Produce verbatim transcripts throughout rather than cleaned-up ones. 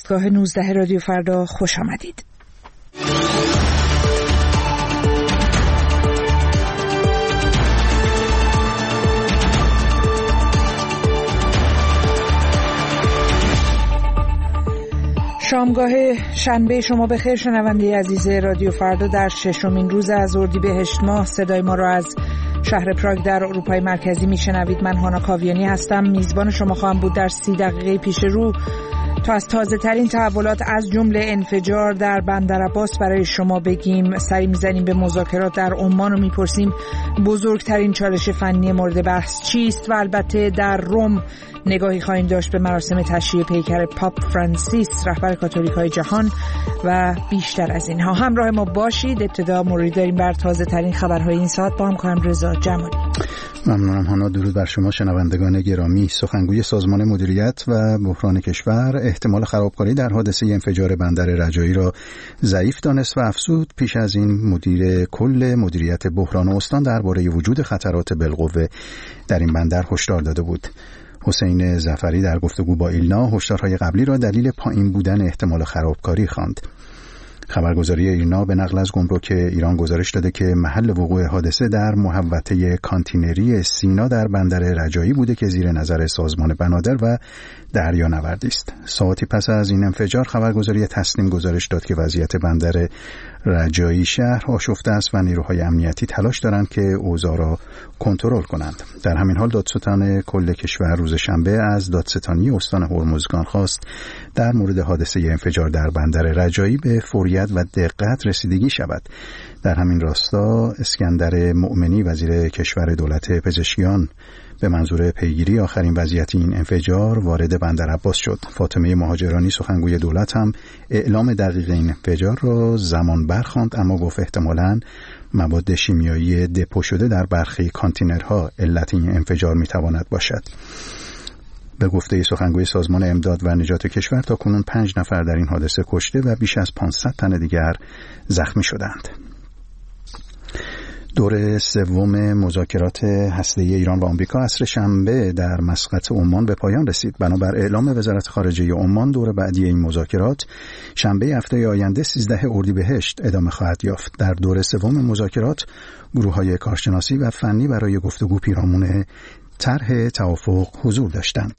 ایستگاه نوزده رادیو فردا خوش آمدید. شامگاه شنبه شما بخیر شنونده عزیز رادیو فردا. در ششمین روز از اردیبهشت ماه صدای ما را از شهر پراگ در اروپای مرکزی میشنوید. من هانا کاویانی هستم، میزبان شما خواهم بود در سی دقیقه پیش رو تا از تازه ترین تحولات از جمله انفجار در بندر عباس برای شما بگیم. سری میزنیم به مذاکرات در عمان و میپرسیم بزرگترین چالش فنی مورد بحث چیست و البته در روم نگاهی خواهیم داشت به مراسم تشییع پیکر پاپ فرانسیس رهبر کاتولیک‌های جهان و بیشتر از اینها. همراه ما باشید. ابتدا موردی داریم بر تازه ترین خبرهای این ساعت با همکارم رضا جمالی. ممنونم هانا. درود بر شما شنوندگان گرامی. سخنگوی سازمان مدیریت و بحران کشور احتمال خرابکاری در حادثه انفجار بندر رجایی را ضعیف دانست و افزود پیش از این مدیر کل مدیریت بحران استان درباره وجود خطرات بالقوه در این بندر هشدار داده بود. حسین ظفری در گفتگو با ایلنا هشدارهای قبلی را دلیل پایین بودن احتمال خرابکاری خواند. خبرگزاری ایلنا به نقل از گمرک ایران گزارش داده که محل وقوع حادثه در محوطه کانتینری سینا در بندر رجایی بوده که زیر نظر سازمان بنادر و دریانوردی است. ساعتی پس از این انفجار خبرگزاری تسنیم گزارش داد که وضعیت بندر رجایی شهر آشفته است و نیروهای امنیتی تلاش دارند که اوضاع را کنترل کنند. در همین حال دادستان کل کشور روز شنبه از دادستانی استان هرمزگان خواست در مورد حادثه انفجار در بندر رجایی به فوریت و دقت رسیدگی شود. در همین راستا اسکندر مؤمنی وزیر کشور دولت پزشکیان به منظور پیگیری آخرین وضعیت این انفجار وارد بندر عباس شد. فاطمه مهاجرانی سخنگوی دولت هم اعلام دقیق این انفجار را زمان برخواند، اما گفت احتمالاً مواد شیمیایی دپو شده در برخی کانتینرها علت این انفجار میتواند باشد. به گفته سخنگوی سازمان امداد و نجات کشور تا کنون پنج نفر در این حادثه کشته و بیش از پانصد تن دیگر زخمی شدند. دور سوم مذاکرات هسته‌ای ایران و آمریکا عصر شنبه در مسقط عمان به پایان رسید. بنابر اعلام وزارت خارجه عمان دور بعدی این مذاکرات شنبه هفته آینده سیزده اردیبهشت ادامه خواهد یافت. در دور سوم مذاکرات گروه‌های کارشناسی و فنی برای گفتگو پیرامون طرح توافق حضور داشتند.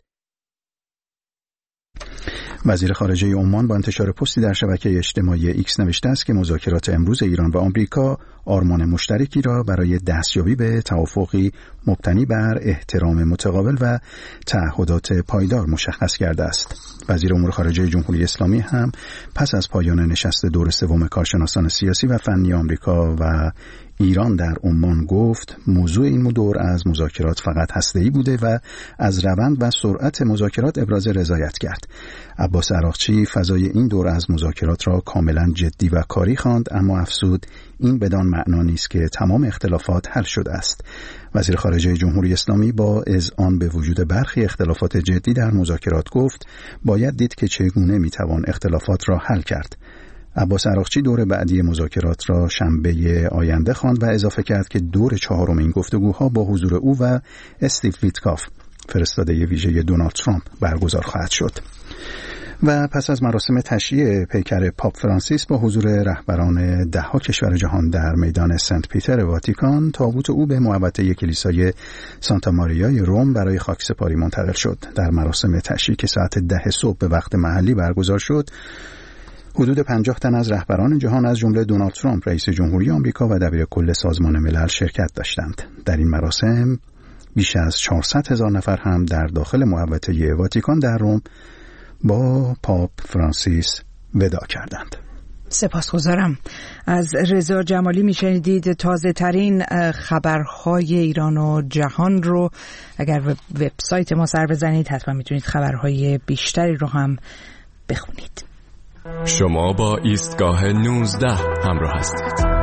وزیر خارجه عمان با انتشار پستی در شبکه اجتماعی ایکس نوشته است که مذاکرات امروز ایران و آمریکا آرمان مشترکی را برای دستیابی به توافقی مبتنی بر احترام متقابل و تعهدات پایدار مشخص کرده است. وزیر امور خارجه جمهوری اسلامی هم پس از پایان نشست دور سوم کارشناسان سیاسی و فنی آمریکا و ایران در عمان گفت موضوع این دور از مذاکرات فقط هسته‌ای بوده و از روند و سرعت مذاکرات ابراز رضایت کرد. عباس عراقچی فضای این دور از مذاکرات را کاملا جدی و کاری خواند، اما افزود این بدان معنا نیست که تمام اختلافات حل شده است. وزیر خارجه جمهوری اسلامی با اذعان به وجود برخی اختلافات جدی در مذاکرات گفت باید دید که چگونه میتوان اختلافات را حل کرد. عباس عراقچی دور بعدی مذاکرات را شنبه آینده خواند و اضافه کرد که دور چهارم این گفتگوها با حضور او و استیو ویتکاف فرستاده ویژه دونالد ترامپ برگزار خواهد شد. و پس از مراسم تشییع پیکر پاپ فرانسیس با حضور رهبران ده‌ها کشور جهان در میدان سنت پیتر واتیکان، تابوت او به محوطه کلیسای سانتا ماریای روم برای خاکسپاری منتقل شد. در مراسم تشییع که ساعت ده صبح به وقت محلی برگزار شد، حدود پنجاه تن از رهبران جهان از جمله دونالد ترامپ رئیس جمهوری آمریکا و دبیرکل سازمان ملل شرکت داشتند. در این مراسم بیش از چهارصد هزار نفر هم در داخل محوطه واتیکان در روم با پاپ فرانسیس وداع کردند. سپاسگزارم. از رضا جمالی میشنیدید تازه ترین خبرهای ایران و جهان رو. اگر وبسایت ما سر بزنید حتما میتونید خبرهای بیشتری رو هم بخونید. شما با ایستگاه نوزده همراه هستید.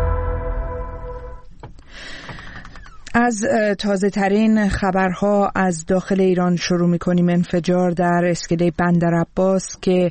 از تازه ترین خبرها از داخل ایران شروع می‌کنیم. انفجار در اسکله بندر عباس که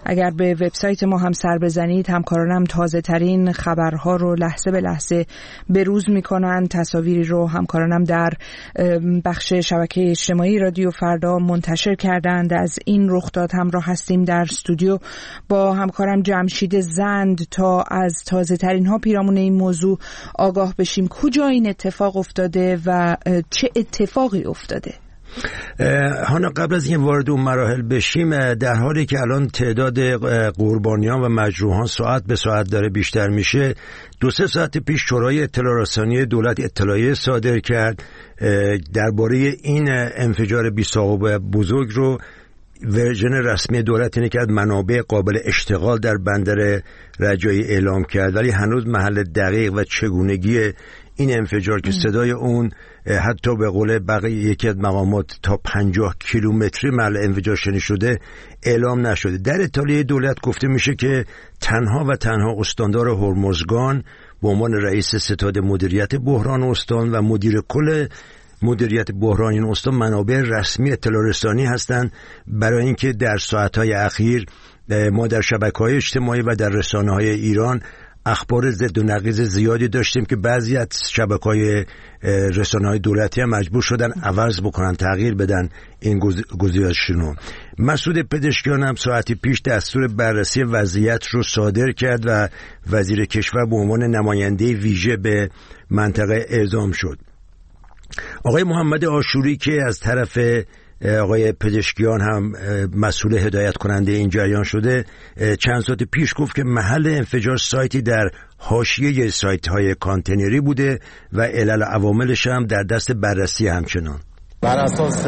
اگر به وبسایت ما هم سر بزنید، همکارانم تازه ترین خبرها رو لحظه به لحظه بروز میکنن. تصاویری رو همکارانم در بخش شبکه اجتماعی رادیو فردا منتشر کردند. از این رخداد همراه هستیم در استودیو با همکارم جمشید زند تا از تازه ترین ها پیرامون این موضوع آگاه بشیم. کجا این اتفاق افتاده و چه اتفاقی افتاده؟ هانا، قبل از این وارد اون مراحل بشیم، در حالی که الان تعداد قربانیان و مجروحان ساعت به ساعت داره بیشتر میشه، دو سه ساعت پیش شورای اطلاع رسانی دولت اطلاعیه صادر کرد درباره این انفجار بی سابقه بزرگ رو. ورژن رسمی دولت اینه که از منابع قابل اشتغال در بندر رجایی اعلام کرد، ولی هنوز محل دقیق و چگونگی این انفجار که صدای اون حتی به قول بقیه یکی از مقامات تا پنجاه کیلومتری محل انفجار شنیده شده اعلام نشده. در اطلاعیه دولت گفته میشه که تنها و تنها استاندار هرمزگان به عنوان رئیس ستاد مدیریت بحران استان و مدیر کل مدیریت بحران این استان منابع رسمی اطلاع رسانی هستند، برای اینکه در ساعتهای اخیر ما در شبکه‌های اجتماعی و در رسانه‌های ایران اخبار ضد و نقیض زیادی داشتیم که بعضی از شبکه‌های رسانه‌های دولتی هم مجبور شدن عوض بکنن، تغییر بدن این گزارششون. مسعود پزشکیان هم ساعتی پیش دستور بررسی وضعیت رو صادر کرد و وزیر کشور به عنوان نماینده ویژه به منطقه اعزام شد. آقای محمد آشوری که از طرف آقای پزشکیان هم مسئول هدایت کننده این جریان شده، چند ساعت پیش گفت که محل انفجار سایتی در حاشیه سایت های کانتینری بوده و علل عواملش هم در دست بررسی همچنان. بر اساس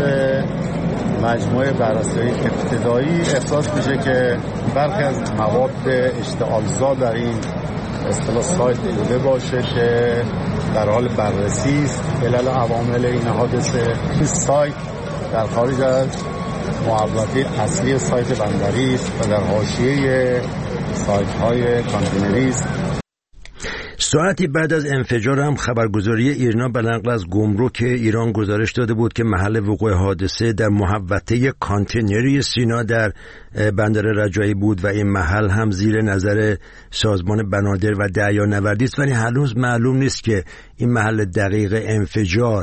مجموعه بررسی ابتدایی احساس میشه که برخی از مواد اشتعال‌زا در این اصطلاح سایت بوده باشه که در حال بررسی است. علل عوامل این حادثه، این سایت در خارج از محوطه اصلی سایت بندری است و در حاشیه سایت‌های کانتینری است. ساعتی بعد از انفجار هم خبرگزاری ایرنا به نقل از گمرک ایران گزارش داده بود که محل وقوع حادثه در محوطه کانتینری سینا در بندر رجایی بود و این محل هم زیر نظر سازمان بنادر و دریانوردی است، ولی هنوز معلوم نیست که این محل دقیق انفجار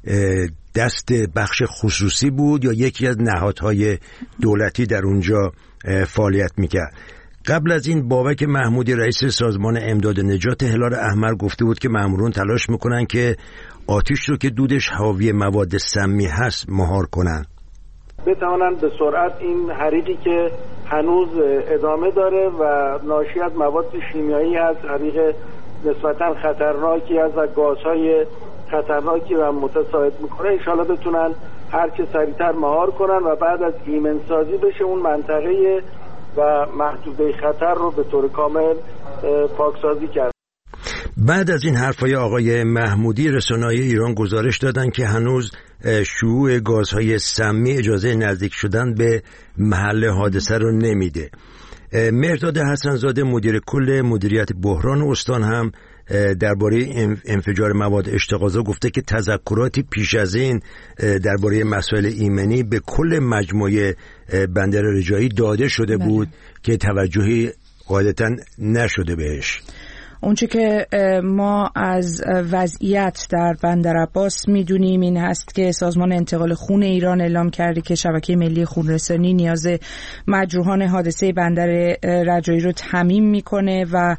دست بخش خصوصی بود یا یکی از نهادهای دولتی در اونجا فعالیت میکرد. قبل از این بابک محمودی رئیس سازمان امداد نجات هلال احمر گفته بود که مامورون تلاش میکنن که آتش رو که دودش حاوی مواد سمی هست مهار کنن، بتوانن به سرعت این حریقی که هنوز ادامه داره و ناشی از مواد شیمیایی هست، حریق نسبتاً خطرناکی از و گازهای خطرناکی و متساعد میکنه، انشالله بتونن هر چه سریعتر مهار کنن و بعد از ایمنسازی بشه اون منطقه و محدوده خطر رو به طور کامل پاکسازی کرد. بعد از این حرفای آقای محمودی، رسانه‌های ایران گزارش دادن که هنوز شیوع گازهای سمی اجازه نزدیک شدن به محل حادثه رو نمیده. مهرداد حسن‌زاده مدیر کل مدیریت بحران استان هم درباره انفجار مواد اشتغال‌زا گفته که تذکراتی پیش از این درباره مسائل ایمنی به کل مجموعه بندر رجایی داده شده بود بله. که توجهی غالباً نشده بهش. اونچه که ما از وضعیت در بندر عباس میدونیم این هست که سازمان انتقال خون ایران اعلام کرده که شبکه ملی خونرسانی نیاز مجروحان حادثه بندر رجایی رو تامین میکنه و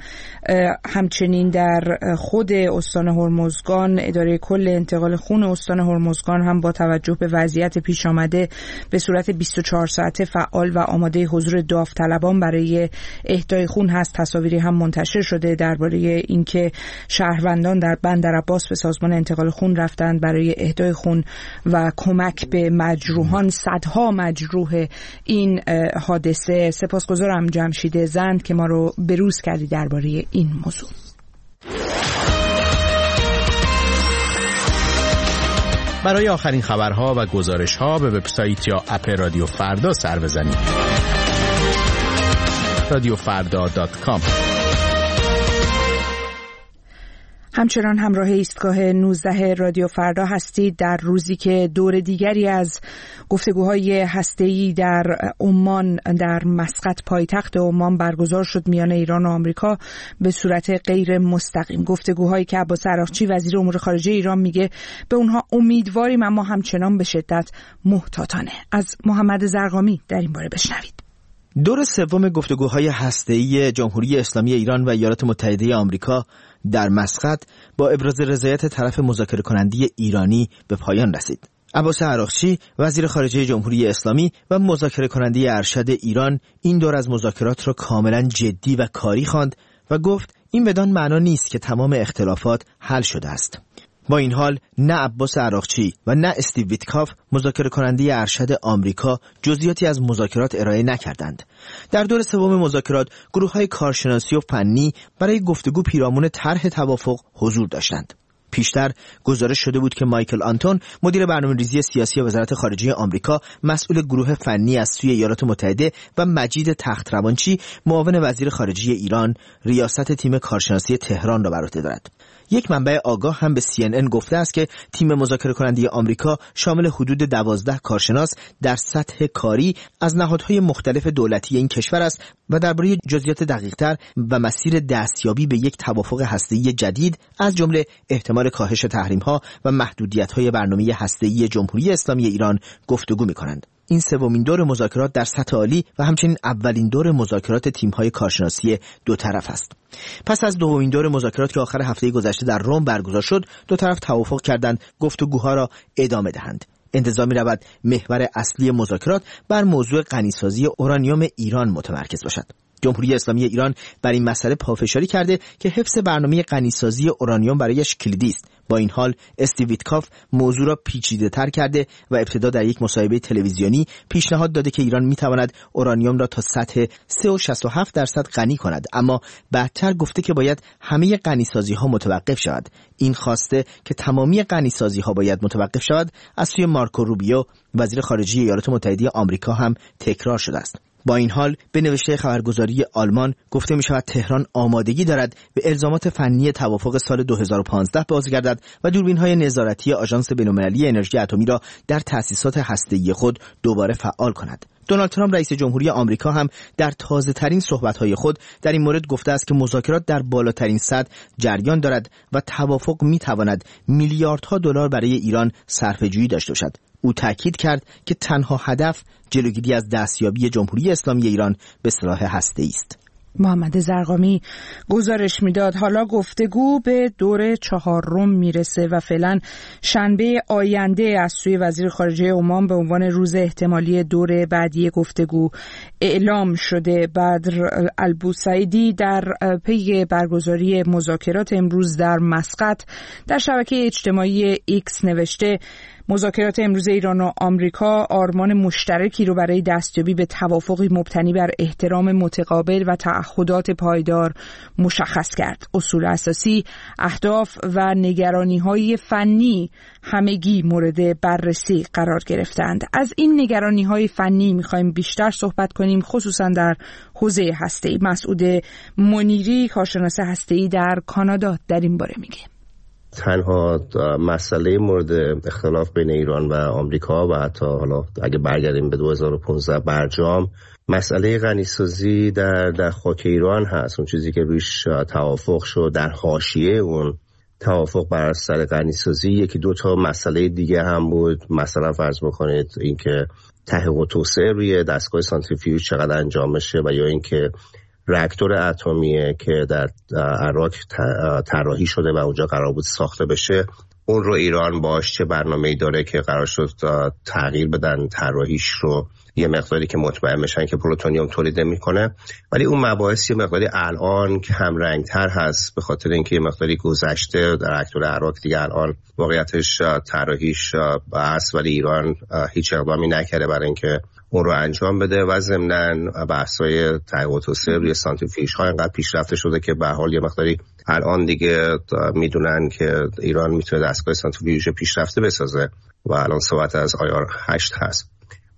همچنین در خود استان هرمزگان اداره کل انتقال خون استان هرمزگان هم با توجه به وضعیت پیش آمده به صورت بیست و چهار ساعته فعال و آماده حضور داوطلبان برای اهدای خون هست. تصاویری هم منتشر شده درباره اینکه شهروندان در بندر عباس به سازمان انتقال خون رفتند برای اهدای خون و کمک به مجروحان، صدها مجروح این حادثه. سپاسگزارم جمشید زند که ما رو بروز کردی درباره این موضوع. برای آخرین خبرها و گزارش‌ها به وبسایت یا اپ رادیو فردا سر بزنید. رادیو فردا دات کام. همچنان همراه ایستگاه نوزده رادیو فردا هستید در روزی که دور دیگری از گفتگوهای هسته‌ای در عمان در مسقط پایتخت عمان برگزار شد میان ایران و آمریکا به صورت غیر مستقیم. گفتگوهایی که عباس عراقچی وزیر امور خارجه ایران میگه به اونها امیدواریم اما همچنان به شدت محتاطانه. از محمد زرقامی در این باره بشنوید. دور سوم گفتگوهای هسته‌ای جمهوری اسلامی ایران و ایالات متحده آمریکا در مسقط با ابراز رضایت طرف مذاکره کننده ایرانی به پایان رسید. عباس عراقچی وزیر خارجه جمهوری اسلامی و مذاکره کننده ارشد ایران این دور از مذاکرات را کاملا جدی و کاری خواند و گفت این بدان معنا نیست که تمام اختلافات حل شده است. با این حال نه عباس عراقچی و نه استیو ویتکاف مذاکره کننده ارشد آمریکا جزئیاتی از مذاکرات ارائه نکردند. در دور سوم مذاکرات گروه‌های کارشناسی و فنی برای گفتگو پیرامون طرح توافق حضور داشتند. پیشتر گزارش شده بود که مایکل آنتون مدیر برنامه‌ریزی سیاسی وزارت خارجه آمریکا مسئول گروه فنی از سوی ایالات متحده و مجید تخت‌روانچی معاون وزیر خارجه ایران ریاست تیم کارشناسی تهران را بر عهده دارد. یک منبع آگاه هم به سی ان ان گفته است که تیم مذاکره کننده آمریکا شامل حدود دوازده کارشناس در سطح کاری از نهادهای مختلف دولتی این کشور است و درباره جزئیات دقیق‌تر و مسیر دستیابی به یک توافق هسته‌ای جدید از جمله احتمال کاهش تحریم‌ها و محدودیت‌های برنامه هسته‌ای جمهوری اسلامی ایران گفتگو می‌کنند. این سومین دور مذاکرات در سطح عالی و همچنین اولین دور مذاکرات تیم‌های کارشناسی دو طرف است. پس از دومین دور مذاکرات که آخر هفته گذشته در روم برگزار شد، دو طرف توافق کردند گفتگوها را ادامه دهند. انتظار می‌رود محور اصلی مذاکرات بر موضوع غنیسازی اورانیوم ایران متمرکز باشد. جمهوری اسلامی ایران بر این مسئله پافشاری کرده که حفظ برنامه غنیسازی اورانیوم برایش کلیدی است. با این حال استیو ویتکاف موضوع را پیچیده‌تر کرده و ابتدا در یک مصاحبه تلویزیونی پیشنهاد داده که ایران می‌تواند اورانیوم را تا سطح سه و شصت و هفت درصد غنی کند، اما بعدتر گفته که باید همه غنیسازی‌ها متوقف شود. این خواسته که تمامی غنیسازی‌ها باید متوقف شود از سوی مارکو روبیو وزیر خارجه ایالات متحده آمریکا هم تکرار شده است. با این حال به نوشته خبرگزاری آلمان گفته می شود تهران آمادگی دارد به الزامات فنی توافق سال دو هزار و پانزده بازگردد و دوربین‌های نظارتی آژانس بین‌المللی انرژی اتمی را در تأسیسات هسته‌ای خود دوباره فعال کند. دونالد ترامپ رئیس جمهوری آمریکا هم در تازه‌ترین صحبت‌های خود در این مورد گفته است که مذاکرات در بالاترین سطح جریان دارد و توافق می‌تواند میلیاردها دلار برای ایران صرفه‌جویی داشته باشد. او تاکید کرد که تنها هدف جلوگیری از دستیابی جمهوری اسلامی ایران به سلاح هسته‌ای است. محمد زرقامی گزارش میداد. حالا گفتگو به دور چهارم میرسه و فعلا شنبه آینده از سوی وزیر خارجه عمان به عنوان روز احتمالی دور بعدی گفتگو اعلام شده. بدر البوسعیدی در پی برگزاری مذاکرات امروز در مسقط در شبکه اجتماعی ایکس نوشته مذاکرات امروز ایران و آمریکا آرمان مشترکی رو برای دستیابی به توافقی مبتنی بر احترام متقابل و تعهدات پایدار مشخص کرد. اصول اساسی، اهداف و نگرانی‌های فنی همگی مورد بررسی قرار گرفتند. از این نگرانی‌های فنی می‌خوایم بیشتر صحبت کنیم، خصوصا در حوزه هسته‌ای. مسعود منیری کارشناس هسته‌ای در کانادا در این باره میگه. تنها مسئله مورد اختلاف بین ایران و آمریکا و حتی حالا اگه برگردیم به دو هزار و پانزده برجام مسئله غنیسازی در در خاک ایران هست. اون چیزی که رویش توافق شد در حاشیه اون توافق بر سر غنیسازی یکی دو تا مسئله دیگه هم بود. مثلا فرض بکنید اینکه تحقیق و توسعه روی دستگاه سانتریفیوژ چقدر انجام بشه و یا اینکه راکتور اتمیه که در عراق طراحی شده و اونجا قرار بود ساخته بشه اون رو ایران باش چه برنامه‌ای داره که قرار شد تغییر بدن طراحیش رو یه مقداری که مطمئن بشن که پلوتونیوم تولید نمی‌کنه. ولی اون مباحث یه مقداری الان که هم رنگ‌تر هست به خاطر اینکه یه مقداری گذشته در راکتور عراق دیگه الان واقعیتش طراحیش هست ولی ایران هیچ اقدامی نکرده برای اینکه اون رو انجام بده و ضمناً بحث‌های تحقیق و توسعه روی سانتریفیوژها اینقدر پیشرفته شده که به حال یه مقداری الان دیگه میدونن که ایران میتونه دستگاه سانتریفیوژ پیشرفته بسازه و الان صحبت از آی آر هشت هست.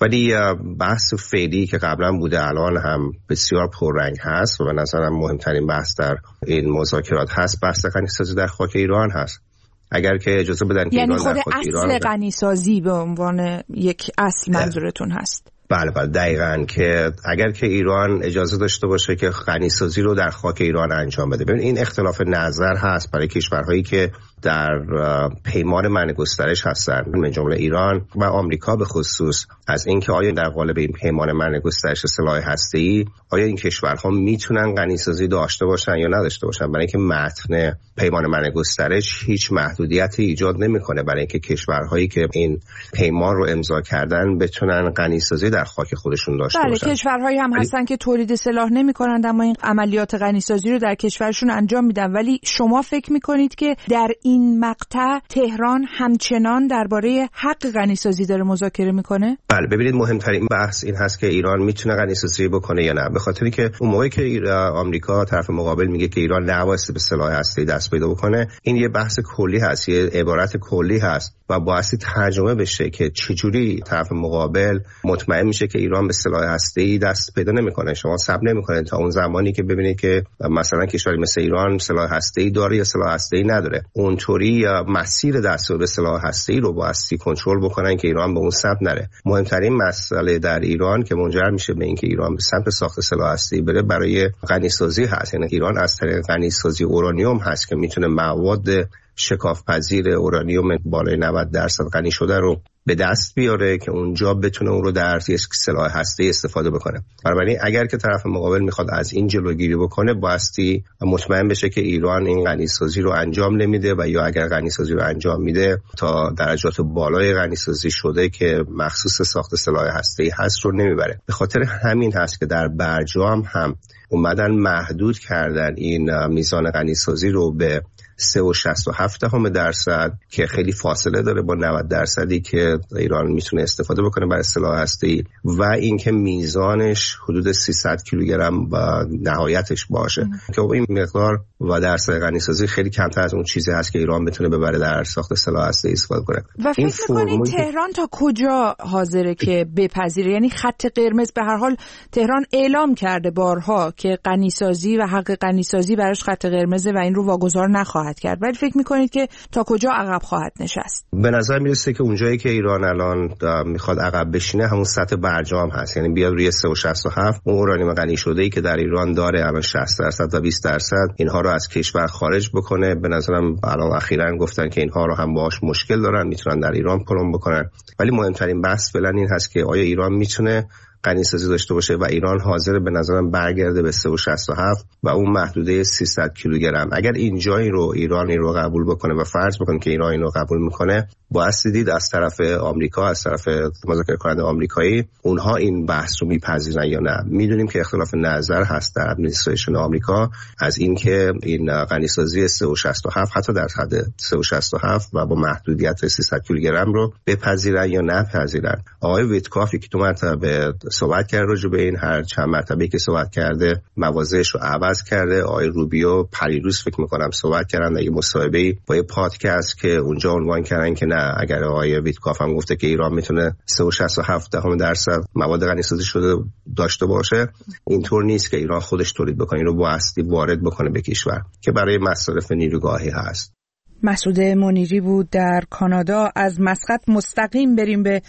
ولی بحث فعلی که قبلا بوده الان هم بسیار پررنگ هست و به نظرم مهمترین بحث در این مذاکرات هست بحث غنیسازی در خاک ایران هست. اگر که اجازه بدن که یعنی ایران خود اصل غنیسازی به عنوان یک اصل منظورتون هست؟ بله بله دقیقاً، که اگر که ایران اجازه داشته باشه که غنیسازی رو در خاک ایران انجام بده. ببین این اختلاف نظر هست برای کشورهایی که در پیمان منع گسترش هستن، من جمله ایران و آمریکا به خصوص، از اینکه آیا در قالب این پیمان منع گسترش سلاح هسته‌ای آیا این کشورها میتونن غنیسازی داشته باشن یا نداشته باشن. برای اینکه متن پیمان منع گسترش هیچ محدودیتی ایجاد نمیکنه برای اینکه کشورهایی که این پیمان رو امضا کردن بتونن غنیسازی در خاک خودشون داشته بله، باشن. بله کشورهایی هم هستن که تولید سلاح نمی‌کنند اما این عملیات غنیسازی رو در کشورشون انجام میدن. ولی شما فکر می‌کنید که در این مقطع تهران همچنان درباره حق غنیسازی داره مذاکره میکنه؟ بله ببینید مهمترین بحث این هست که ایران میتونه غنیسازی بکنه یا نه. به خاطری که اون موقعی که آمریکا طرف مقابل میگه که ایران نباید به سلاح هسته‌ای دست پیدا بکنه، این یه بحث کلی هست، یه عبارت کلی هست و بایستی ترجمه بشه که چجوری طرف مقابل مطمئن میشه که ایران به سلاح هسته‌ای دست پیدا نمیکنه. شما صبر نمیکنید تا اون زمانی که ببینید که مثلا کشوری مثل ایران سلاح هسته‌ای داره یا سلاح هسته‌ای نداره. اونطوری مسیر دستیابی به سلاح هسته‌ای رو بایستی کنترل بکنن که ایران به اون سمت نره. مهمترین مسئله در ایران که منجر میشه به اینکه ایران به سمت ساخت سلاح هسته‌ای بره برای غنیسازی هست. یعنی ایران از طریق غنیسازی اورانیوم هست که میتونه مواد شکافپذیر اورانیوم بالای نود درصد غنی شده رو به دست بیاره که اونجا بتونه اون رو در یک سلاح هسته‌ای استفاده بکنه. بنابراین اگر که طرف مقابل میخواد از این جلوگیری بکنه بایستی مطمئن بشه که ایران این غنیسازی رو انجام نمیده و یا اگر غنیسازی رو انجام میده تا درجات بالای غنیسازی شده که مخصوص ساخت سلاح هسته‌ای هست رو نمیبره. به خاطر همین هست که در برجام هم اومدن محدود کردن این میزان غنیسازی رو به سه و شصت و هفت دهم درصد که خیلی فاصله داره با نود درصدی که ایران میتونه استفاده بکنه برای سلاح هسته‌ای و اینکه میزانش حدود سیصد کیلوگرم و نهایتش باشه که این مقدار و درصد غنیسازی خیلی کمتر از اون چیزی هست که ایران بتونه ببره در ساخت سلاح هسته‌ای استفاده کنه. و فکر می‌کنید تهران تا کجا حاضره که بپذیره؟ یعنی خط قرمز به هر حال تهران اعلام کرده بارها که غنیسازی و حق غنیسازی براش خط قرمزه و این رو واگذار نخواهد کرد. ولی فکر می‌کنید که تا کجا عقب خواهد نشست؟ به نظر میرسه که اونجایی که ایران الان میخواد عقب بشینه همون سطح برجام هست، یعنی بیاد روی سه و شصت و هفت اون اورانیوم غنی شده‌ای که در ایران داره الان شصت درصد و بیست درصد اینها رو از کشور خارج بکنه. به نظرم الان اخیراً گفتن که اینها رو هم باهاش مشکل دارن، میتونن در ایران پلم بکنن. ولی مهمترین بحث فعلا این هست که آیا ایران میتونه غنیسازی داشته باشه و ایران حاضر به نظرم برگرده به سه و شصت و هفت و اون محدوده سیصد کیلوگرم. اگر اینجا این رو ایران این رو قبول بکنه و فرض بکنه که ایران این رو قبول میکنه، باید دید از طرف آمریکا، از طرف مذاکره کننده آمریکایی اونها این بحث رو میپذیرن یا نه. میدونیم که اختلاف نظر هست در ادمنستریشن آمریکا از اینکه این غنیسازی سه و شصت و هفت حتی در حد سه و شصت و هفت و با محدودیت سیصد کیلوگرم رو بپذیرن یا نپذیرن. آقای ویتکاف که تو مرتبه صحبت کرده راجع به این، هر چند مرتبه که صحبت کرده مواضعش رو عوض کرده. آقای روبیو پریروز فکر می‌کنم صحبت کردن در یه مصاحبه‌ای با یه پادکست که اونجا عنوان کردن که نه، اگر آقای ویتکاف هم گفته که ایران میتونه سه و شصت و هفت دهم درصد مواد غنیسازی شده داشته باشه، اینطور نیست که ایران خودش تولید بکنه، اینو بایستی وارد بکنه به کشور که برای مصارف نیروگاهی هست. مسعود منیری بود در کانادا. از مسقط مستقیم بریم به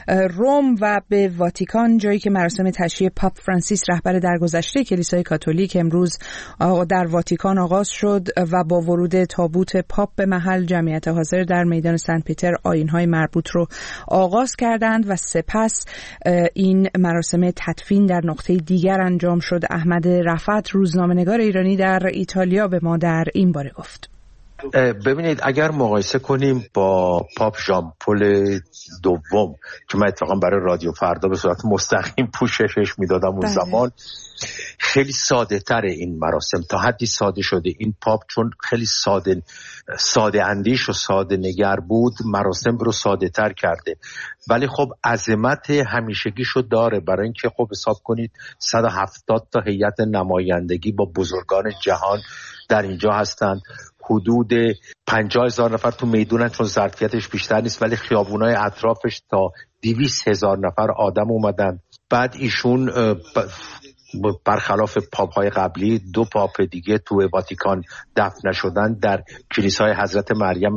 روم و به واتیکان، جایی که مراسم تشییع پاپ فرانسیس رهبر درگذشته کلیسای کاتولیک امروز در واتیکان آغاز شد و با ورود تابوت پاپ به محل جمعیت حاضر در میدان سنت پیتر آیین‌های مربوط رو آغاز کردند و سپس این مراسم تدفین در نقطه دیگر انجام شد. احمد رفعت روزنامه‌نگار ایرانی در ایتالیا به ما در این باره گفت. ببینید اگر مقایسه کنیم با پاپ ژان پل دوم که من اتفاقا برای رادیو فردا به صورت مستقیم پوششش میدادم اون زمان، خیلی ساده تره این مراسم، تا حدی ساده شده. این پاپ چون خیلی ساده ساده اندیش و ساده نگر بود مراسم رو ساده تر کرده، ولی خب عظمت همیشگیشو داره، برای اینکه خب حساب کنید صد و هفتاد تا هیئت نمایندگی با بزرگان جهان در اینجا هستند. حدود پنجاه هزار نفر تو میدونن چون ظرفیتش بیشتر نیست، ولی خیابونای اطرافش تا دویست هزار نفر آدم اومدن. بعد ایشون برخلاف پاپ های قبلی دو پاپ دیگه تو واتیکان دفن نشدن، در کلیسای حضرت مریم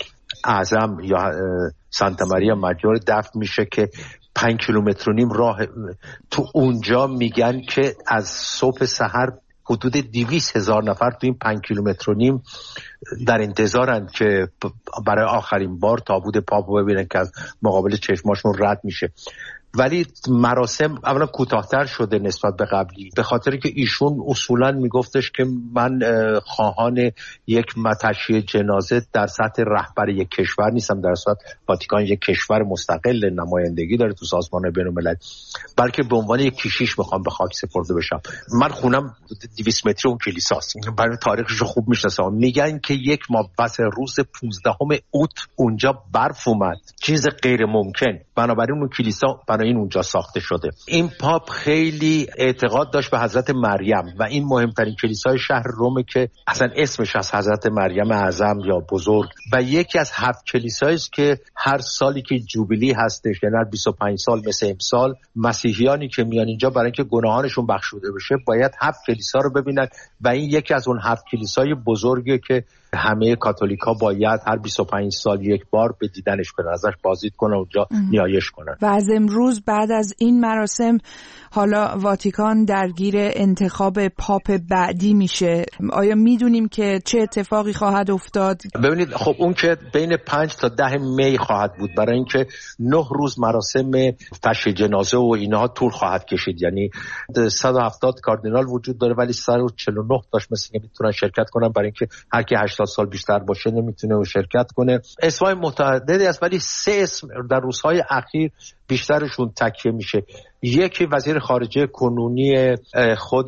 اعظم یا سانتا ماریا ماجور دفن میشه که پنج کیلومتر و نیم راه. تو اونجا میگن که از صبح سحر حدود دویست هزار نفر تو این پنج کیلومتر و نیم در انتظارند که برای آخرین بار تابوت پاپ رو ببینن که از مقابل چشماشون رد میشه. ولی مراسم اولا کوتاه‌تر شده نسبت به قبلی، به خاطر که ایشون اصولا میگفتش که من خواهان یک تشییع جنازه در سطح رهبر یک کشور نیستم، در صورت واتیکان یک کشور مستقل نمایندگی داره تو سازمان بین‌الملل، بلکه به عنوان یک کشیش میخوام به خاک سپرده بشم. من خونم دویست متری اون کلیساست، برای تاریخش خوب میشناسم. میگن که یک ماه پس روز پانزدهم اوت اونجا برف اومد، چیز غیر ممکن، بنابراین اون کلیسا این اونجا ساخته شده. این پاپ خیلی اعتقاد داشت به حضرت مریم و این مهمترین کلیسای شهر رومه که اصلا اسمش از حضرت مریم اعظم یا بزرگ و یکی از هفت کلیسایی است که هر سالی که جوبیلی هستش، یعنی هر بیست و پنج سال مثل امسال، مسیحیانی که میان اینجا برای اینکه گناهانشون بخشوده بشه باید هفت کلیسا رو ببینن و این یکی از اون هفت کلیسای بزرگه که همه کاتولیکا باید هر بیست و پنج سال یک بار به دیدنش برن، ازش بازدید کنن، اونجا نیایش کنن. و از امروز بعد از این مراسم حالا واتیکان درگیر انتخاب پاپ بعدی میشه. آیا میدونیم که چه اتفاقی خواهد افتاد؟ ببینید خب اون که بین پنج تا ده می خواهد بود، برای اینکه نه روز مراسم تشییع جنازه و اینها طول خواهد کشید. یعنی صد و هفتاد کاردینال وجود داره ولی صد و چهل و نه تاش مثل که میتونن شرکت کنن، برای اینکه هر کی هشتاد سال بیشتر باشه نمیتونه و شرکت کنه. اسمای متعددی است ولی سه اسم در روزهای اخیر بیشترشون تکیه میشه. یکی وزیر خارجه کنونی خود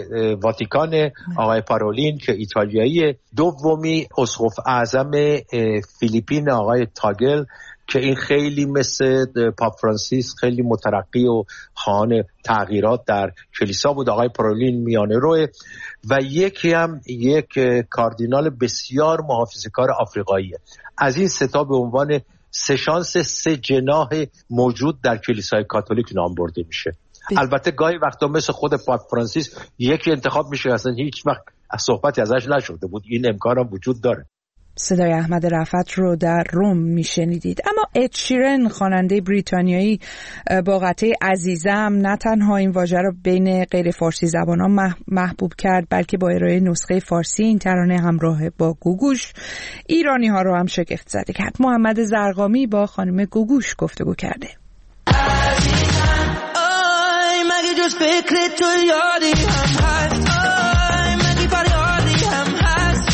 واتیکان آقای پارولین که ایتالیاییه، دومی اسقف اعظم فیلیپین آقای تاگل که این خیلی مثل پاپ فرانسیس خیلی مترقی و خواهان تغییرات در کلیسا بود، آقای پارولین میانه روه، و یکی هم یک کاردینال بسیار محافظه‌کار آفریقاییه. از این سه تا به عنوان سه شانس سه جناح موجود در کلیسای کاتولیک نام برده میشه. بی... البته گاهی وقتا مثل خود پاپ فرانسیس یکی انتخاب میشه اصلا هیچ وقت صحبتی ازش نشده بود، این امکان هم وجود داره. صدای احمد رفعت رو در روم میشنیدید. اما اد شیرن خواننده بریتانیایی با قطعه عزیزم نه تنها این واژه رو بین غیر فارسی زبانان محبوب کرد، بلکه با ارائه نسخه فارسی این ترانه همراه با گوگوش ایرانی ها رو هم شگفت زده کرد. محمد زرقامی با خانم گوگوش گفتگو کرده. عزیزم آی مگه جز فکر تو یادی هم هست، آی مگه فریادی هم هست،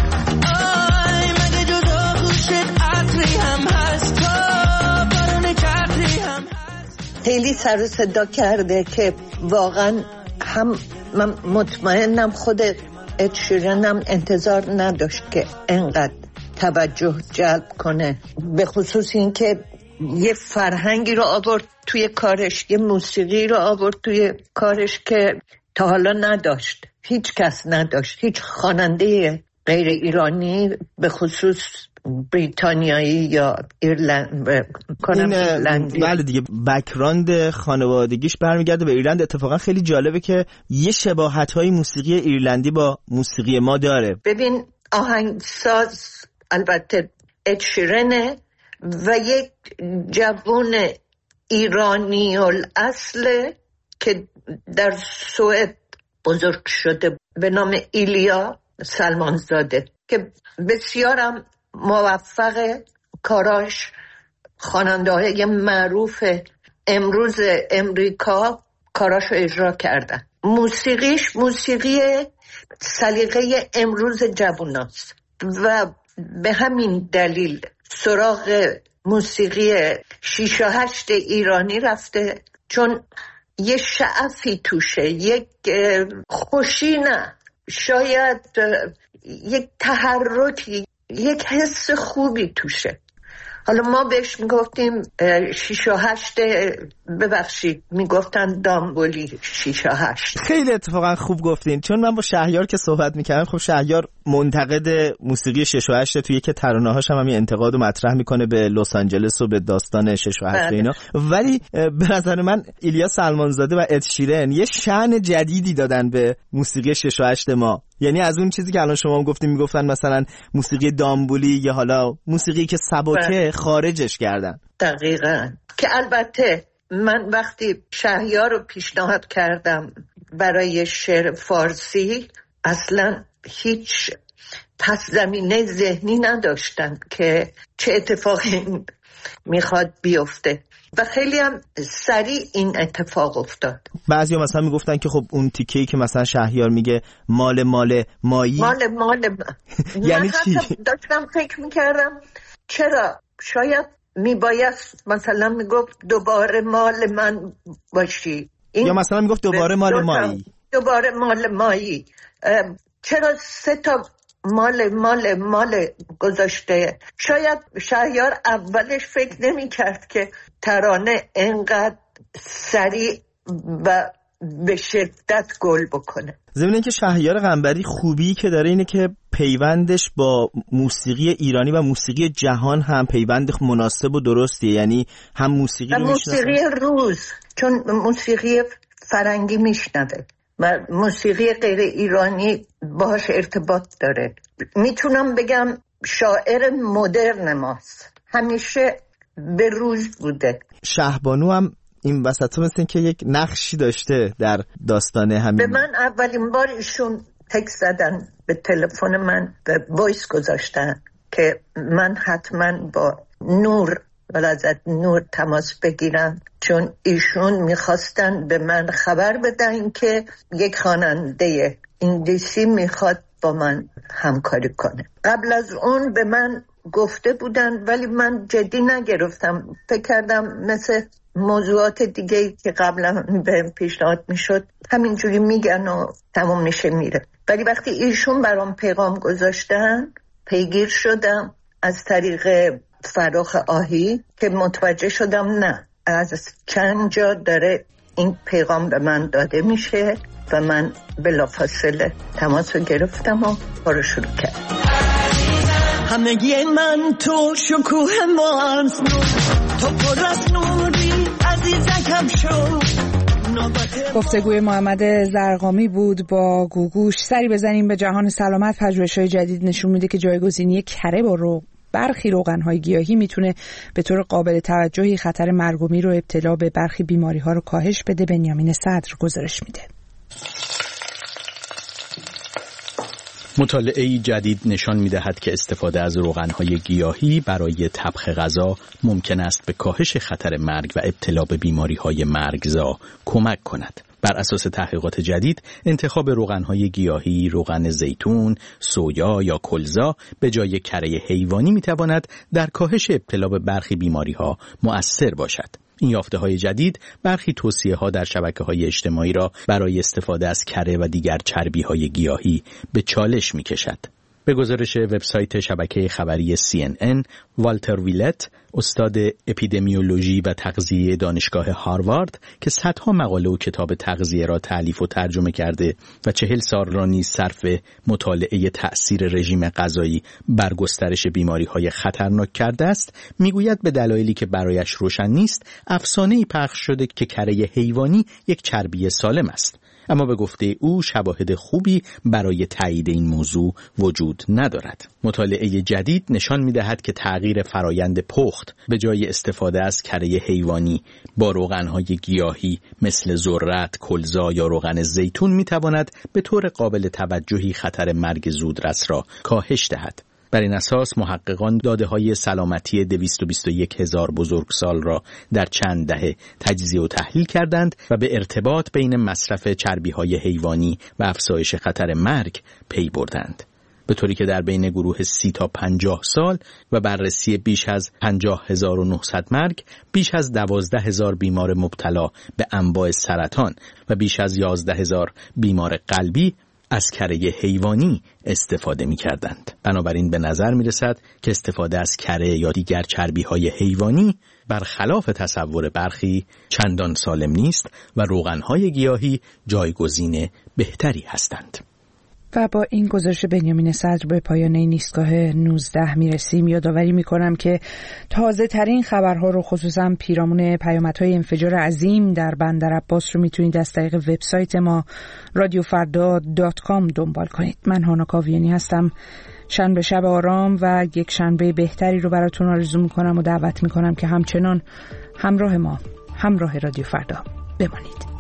خیلی سر و صدا کرده که واقعا هم من مطمئنم خود اد شیرنم انتظار نداشت که انقدر توجه جلب کنه، به خصوص این که یه فرهنگی رو آورد توی کارش، یه موسیقی رو آورد توی کارش که تا حالا نداشت، هیچ کس نداشت، هیچ خواننده غیر ایرانی به خصوص بریتانیایی یا ایرلند کنم ایرلندی. بله دیگه بک‌گراند خانوادگیش برمیگرده به ایرلند. اتفاقا خیلی جالبه که یه شباهت‌های موسیقی ایرلندی با موسیقی ما داره. ببین آهنگساز البته اد شیرنه و یک جوان ایرانی الاصل که در سوئد بزرگ شده به نام ایلیا سلمانزاده که بسیارم موفق، کاراش خواننده های معروف امروز امریکا کاراش رو اجرا کردن. موسیقیش موسیقی سلیقه امروز جواناست و به همین دلیل سراغ موسیقی شیش و هشت ایرانی رفته، چون یه شعفی توشه، یک خوشی نه، شاید یک تحرکی، یک حس خوبی توشه. حالا ما بهش میگفتیم شیش و هشت، ببخشید میگفتن دامبولی شیش و هشت. خیلی اتفاقا خوب گفتین، چون من با شهریار که صحبت میکردم، خب شهریار منتقد موسیقی شش و هشت، توی که ترانه‌هاش هم همین انتقاد و مطرح میکنه به لس آنجلس و به داستان شش و هشت و اینا، ولی به نظر من ایلیا سلمانزاده و اد شیرن یه شأن جدیدی دادن به موسیقی شش و هشت ما. یعنی از اون چیزی که الان شما هم گفتین، میگفتن مثلا موسیقی دامبولی یا حالا موسیقی که سبکه خارجش کردن. دقیقاً. که البته من وقتی شهریار رو پیشنهاد کردم برای شعر فارسی، اصلا هیچ پس زمینه ذهنی نداشتن که چه اتفاقی میخواد بیفته و خیلی هم سریع این اتفاق افتاد. بعضی ها مثلا میگفتن که خب اون تیکه‌ای که مثلا شهریار میگه مال مال مایی، مال مال یعنی چی؟ داشتم فکر میکردم چرا شاید میباید مثلا میگفت دوباره مال من باشی، یا مثلا میگفت دوباره مال مایی، دوباره مال مایی. چرا سه تا مال مال مال گذاشته؟ شاید شهریار اولش فکر نمی کرد که ترانه انقدر سریع و به شدت گل بکنه. ضمن اینکه شهریار قنبری خوبی که داره اینه که پیوندش با موسیقی ایرانی و موسیقی جهان هم پیوند مناسب و درستیه، یعنی هم موسیقی رو موسیقی روز، چون موسیقی فرنگی میشنوه و موسیقی غیر ایرانی باهاش ارتباط داره. میتونم بگم شاعر مدرن ماست، همیشه به روز بوده. شهبانو هم این وسط مثل که یک نقشی داشته در داستان همین. به من اولین بار ایشون تکست زدن به تلفن من و وایس گذاشتن که من حتما با نور ولازت نور تماس بگیرم، چون ایشون میخواستن به من خبر بدن که یک خواننده انگلیسی میخواد با من همکاری کنه. قبل از اون به من گفته بودن ولی من جدی نگرفتم، فکر کردم مثل موضوعات دیگه که قبلا به پیشنهاد میشد همینجوری میگن و تمام میشه میره. ولی وقتی ایشون برام پیغام گذاشتن پیگیر شدم از طریق فراخ آهی که متوجه شدم نه، از چند جا داره این پیغام به من داده میشه و من بلافاصله تماس رو گرفتم و کارو شروع کردم. همگی من تو شکوه مانس نور، تو پر از نوری عزیزکم شو. گفتگوی محمد زرقامی بود با گوگوش. سری بزنیم به جهان سلامت. پژوهش‌های جدید نشون میده که جایگزینی کره با رو برخی روغن‌های گیاهی میتونه به طور قابل توجهی خطر مرگ و میر و ابتلا به برخی بیماری‌ها رو کاهش بده. بنیامین صدر گزارش میده. مطالعه‌ای جدید نشان می‌دهد که استفاده از روغن‌های گیاهی برای طبخ غذا ممکن است به کاهش خطر مرگ و ابتلا به بیماری‌های مرگزا کمک کند. بر اساس تحقیقات جدید، انتخاب روغن‌های گیاهی، روغن زیتون، سویا یا کلزا به جای کره حیوانی می‌تواند در کاهش ابتلا به برخی بیماری‌ها مؤثر باشد. این یافته‌های جدید برخی توصیه‌ها در شبکه‌های اجتماعی را برای استفاده از کره و دیگر چربی‌های گیاهی به چالش می‌کشد. به گزارش وبسایت شبکه خبری سی ان ان، والتر ویلت، استاد اپیدمیولوژی و تغذیه دانشگاه هاروارد که صدها مقاله و کتاب تغذیه را تألیف و ترجمه کرده و چهل سال را نیز صرف مطالعه تأثیر رژیم غذایی بر گسترش بیماری‌های خطرناک کرده است، میگوید به دلایلی که برایش روشن نیست، افسانه‌ای پخش شده که کره حیوانی یک چربی سالم است. اما به گفته او شواهد خوبی برای تایید این موضوع وجود ندارد. مطالعه جدید نشان می‌دهد که تغییر فرایند پخت به جای استفاده از کره حیوانی با روغن‌های گیاهی مثل ذرت، کلزا یا روغن زیتون می‌تواند به طور قابل توجهی خطر مرگ زودرس را کاهش دهد. بر این اساس محققان داده‌های سلامتی دویست و بیست و یک هزار بزرگسال را در چند دهه تجزیه و تحلیل کردند و به ارتباط بین مصرف چربی‌های حیوانی و افزایش خطر مرگ پی بردند. به طوری که در بین گروه سی تا پنجاه سال و بررسی بیش از پنجاه هزار و نهصد مرگ، بیش از دوازده هزار بیمار مبتلا به انواع سرطان و بیش از یازده هزار بیمار قلبی، از کره حیوانی استفاده می کردند. بنابراین به نظر می رسد که استفاده از کره یا دیگر چربی های حیوانی برخلاف تصور برخی چندان سالم نیست و روغن‌های گیاهی جایگزین بهتری هستند. و با این گزارش بنیامین صدر به پایان این ایستگاه نوزده میرسیم. یادآوری میکنم که تازه ترین خبرها رو خصوصا پیرامون پیامدهای انفجار عظیم در بندر عباس رو میتونید از طریق وبسایت ما رادیو فردا دات کام دنبال کنید. من هانا کاویانی هستم. شنبه شب آرام و یک شنبه بهتری رو براتون آرزو میکنم و دعوت میکنم که همچنان همراه ما، همراه رادیو فردا بمانید.